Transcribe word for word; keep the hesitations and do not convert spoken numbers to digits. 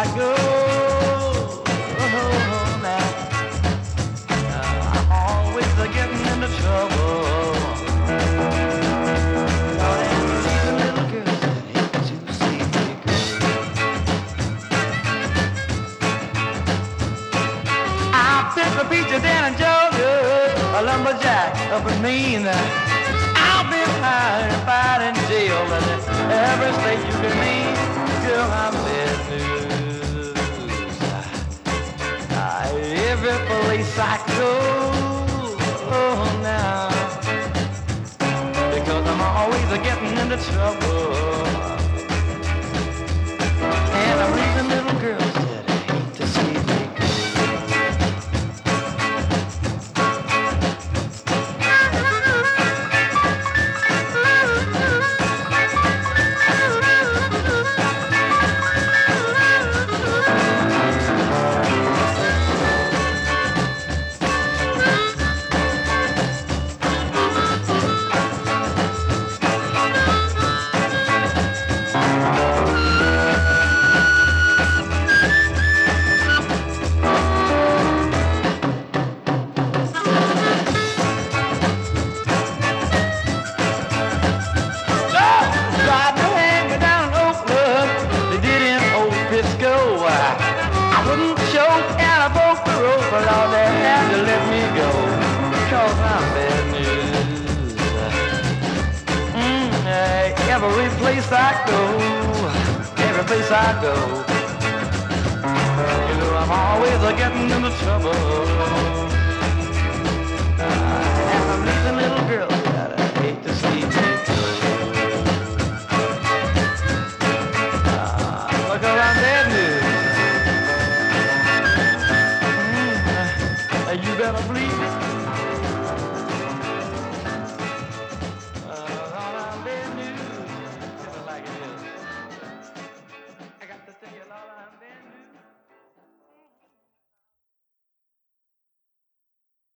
I go. Oh, now uh, I'm always uh, getting into trouble. Lord, and these little girls that hate to see me go. I've been a preacher down in Georgia, a lumberjack up in Maine. I've been high and fight in jail, and every state you can name, girl, I'm bad news. Uh, every place I go, oh now, because I'm always getting into trouble, and I'm leaving little girls that hate to see me go. Every place I go, every place I go, you know I'm always getting into trouble.